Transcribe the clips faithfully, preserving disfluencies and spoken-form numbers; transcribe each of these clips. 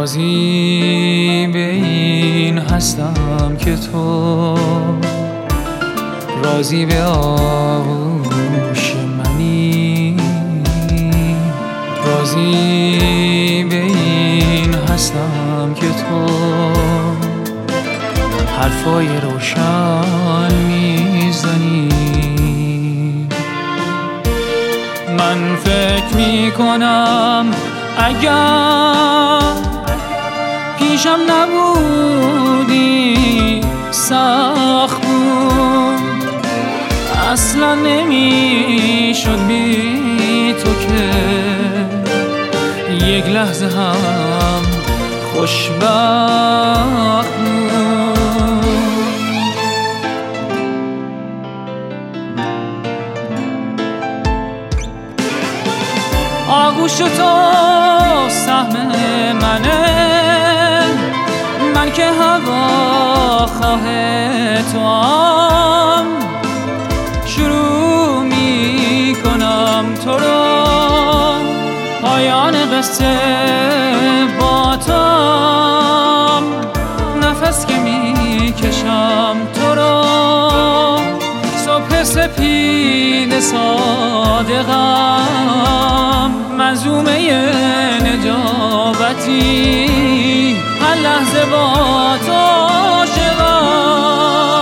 راضی به این هستم که تو راضی به آغوش منی، راضی به این هستم که تو حرفای روشن میزنی. من فکر میکنم اگر پیشم نبودی سخت بود، اصلا نمیشد بی تو که یک لحظه هم خوشبخت بود. آغوش تو سهم منه، من که هوا خواه توام، شروع می کنم تو رو، پایان قصه با توام، نفس که می کشم تو رو، صبح سپید صادقم، منظومه نجابتی، هر لحظه با تو عاشقم.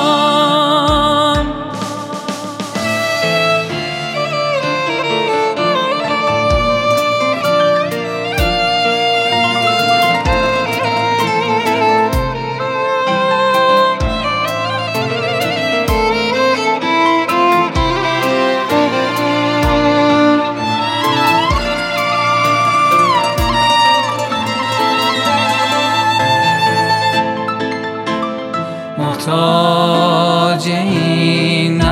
محتاج این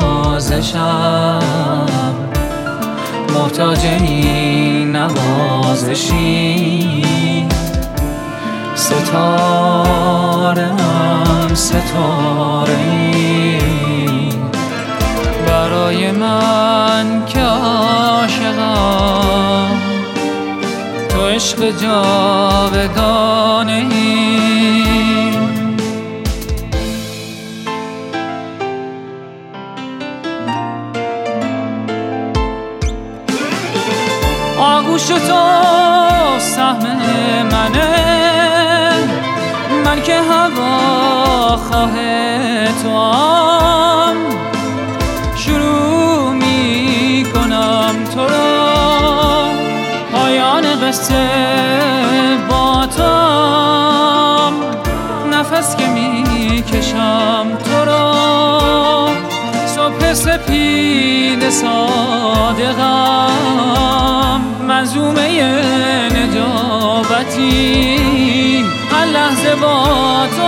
نوازشم، محتاج این نوازشی، ستاره‌ام ستاره‌ای برای من که عاشقم، تو عشق جاودانه‌ای. آغوش تو سهم منه، من که هوا خواه توام، شروع می کنم تو رو، پایان قصه با توام، نفس که می کشم تو رو، صبح سپید صادقم، منظومه نجابتی، هر لحظه با تو